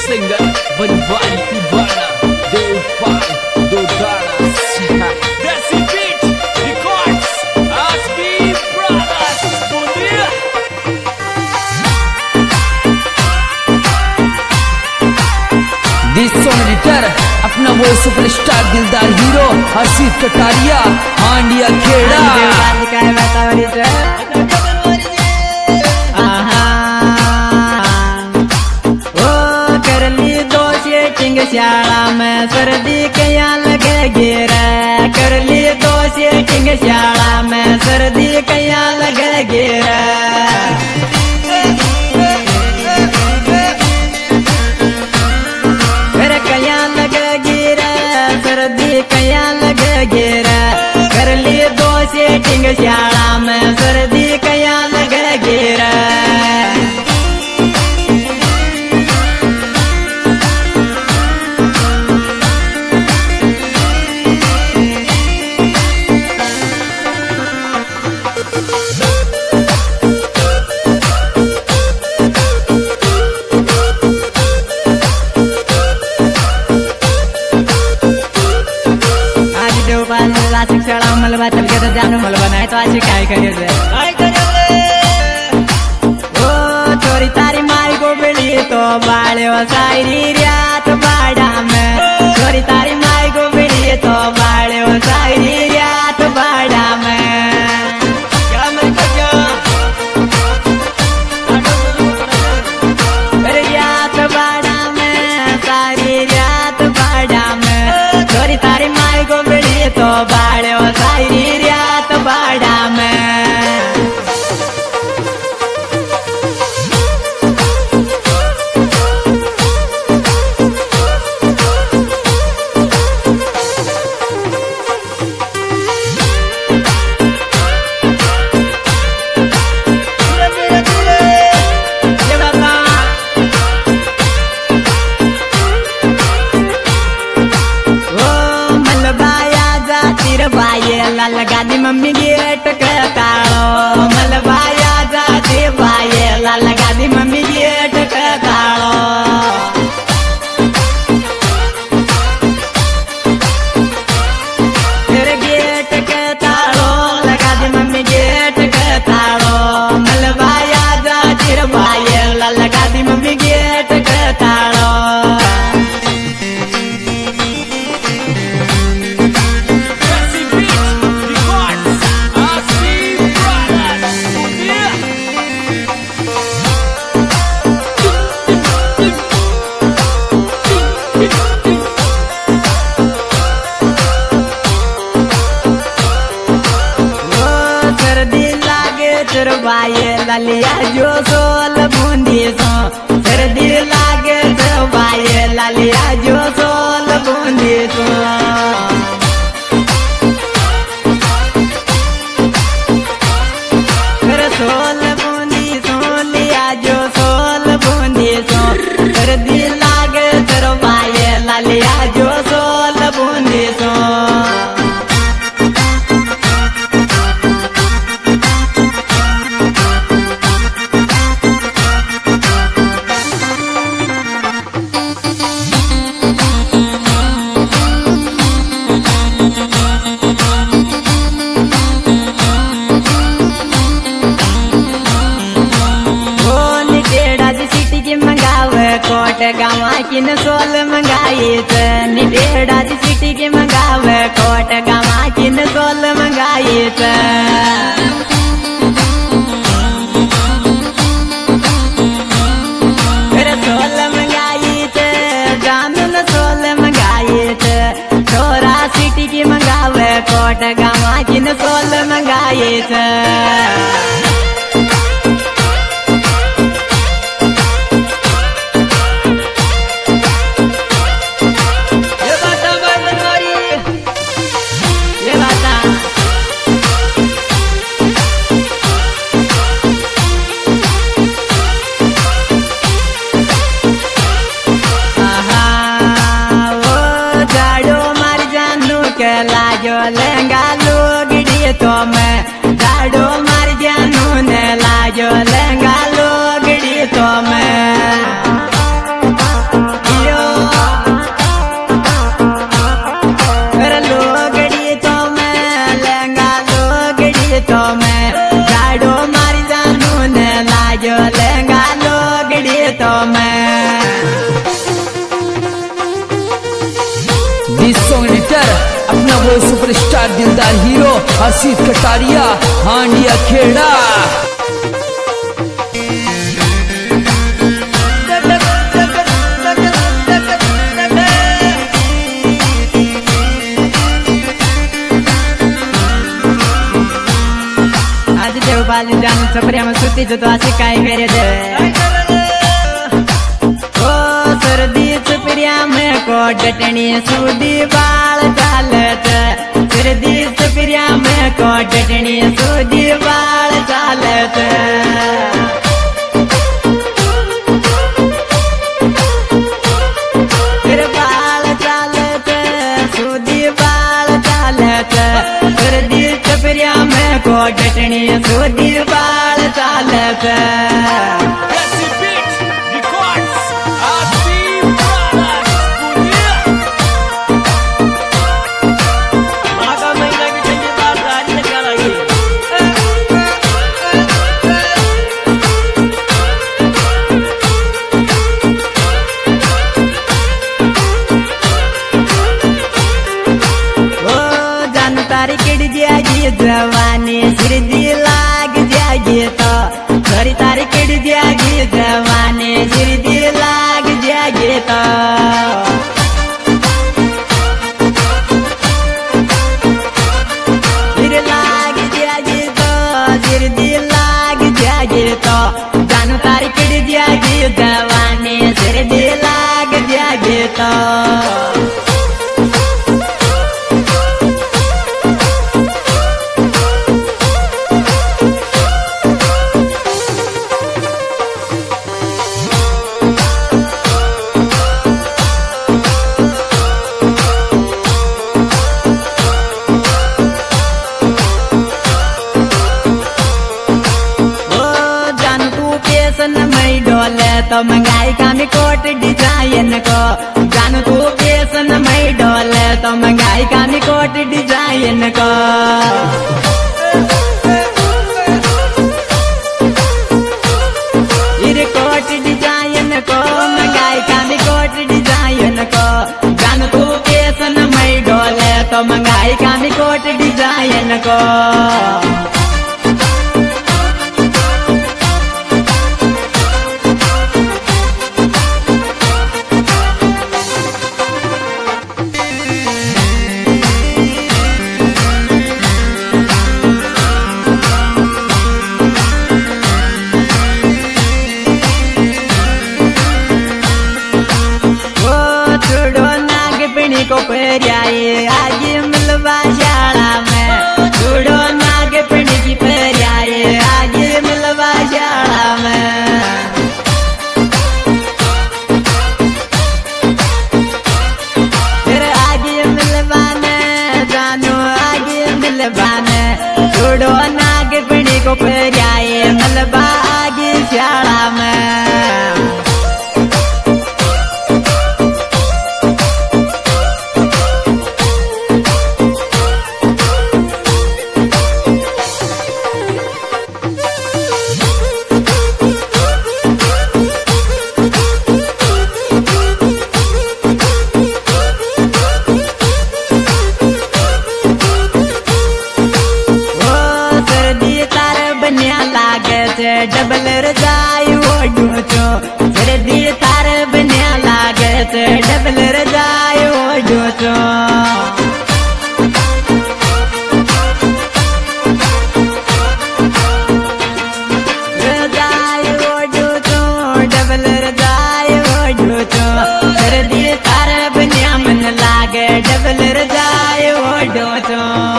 Singer Banwari दीवाना देवपाल दोदाना Desi beat records आसबी ब्रदर्स बोलिए। दिस सॉन्ग एडिटर अपना वो सुपरस्टार दिलदार हीरो हसीब कटारिया हांडिया खेड़ा शाला में सर्दी कया लगे गिरा कर ली दो सेटिंग शाला में सर्दी कया लगे गिरा कर कया लगे गिरा सर्दी कया लगे गिरा कर ली दो सेटिंग शाला में सर्दी कया लगे गिरा शिक्षण मलबा चल के जानो मलबा नहीं तो आज काय करे ओ छोरी तारी माई को बेड़ी तो बाड़े सारी रात बाड़ा में छोरी तारी माई को बेड़ी तो बाड़े सारी रात बाड़ा में रात बाड़ा में सारी रात बाड़ा में छोरी तारी माई को बेड़ी तो बाड़े सारी रात बाड़ा में लगा दी मम्मी गेट के तालो मलबाया जाते बाये लगा दी मम्मी गेट के तालो फिर गेट के तालो लगा दी मम्मी गेट के तालो मलबाया जाते बाये लगा दी मम्मी गेट के तालो बाये ललिया जो सोल बूंदी सो सर्दी लागे तो बाये ललिया जो सोल बूंदी सो सोल बूंदी सो लिया जो सोल बूंदी सो सर्दी लागे तो बाये ललिया जो सोल बूंदी सो कोट गावा किन सोल मंगाई निडेड़ा सिटी के मंगावे कोट गावा किन सोल मंगाई फिर सोल मंगाई जामुन सोल मंगाई छोरा सिटी की मंगावे कोट गावा किन सोल मंगाई लाजो लहंगा लोग तो मैं झाड़ो मार सुपरस्टार दिलदार हीरो हसीब कटारिया हांडिया खेड़ा। आज देवपाल जान सप्रिया में सुती जो तो आशी काय करे दे ओ सर्दी सप्रिया में को डटनी सूदी बाल चालत सर्दी सप्रिया में को डटनी सूदी बाल चालत फिर बाल चालत सूदी बाल चालत सर्दी सप्रिया में को डटनी सूदी बाल चालत जवानी सिरदी लाग जाएगी तो थोड़ी तारी किड़ जाएगी जवानी सिरदी लाग जाएगी तो सिर लाग जाएगी तो सिरदी लाग जाएगी तो जानू तारी किड़ जाएगी जवानी सिरदी लाग जाएगी तो तो मंगाई कामी कोट डिजाइन को जानू तू केसन मई डोले तो मंगाई कामी कोट डिजाइन को इरे कोट डिजाइन को मंगाई कामी कोट डिजाइन को जानू तू केसन मई डोले तो मंगाई कामी कोट डिजाइन को को परियाए आगे मिलवा शाला में छुड़ो नाग पिंडी की परियाए आगे मिलवा शाला में फिर आगे मिलवाने जानो आगे मिलवाने छुड़ो नाग पिंडी को परियाए मिलवा आगे शाला में डबल रजाई ओढ़ू चो सर्दी तार बनिया लागे से डबल रजाई ओढ़ू चो रजाई ओढ़ू चो डबल रजाई ओढ़ू चो सर्दी तार बनिया मन लागे डबल रजाई ओढ़ू चो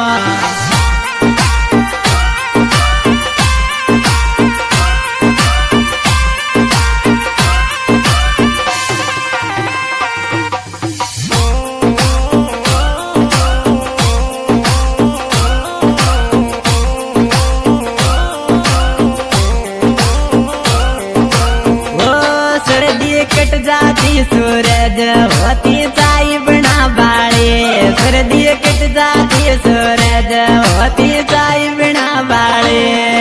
सूरज होती साई बना बाड़े सर्दी कट जाती सूरज होती साई बना बाड़े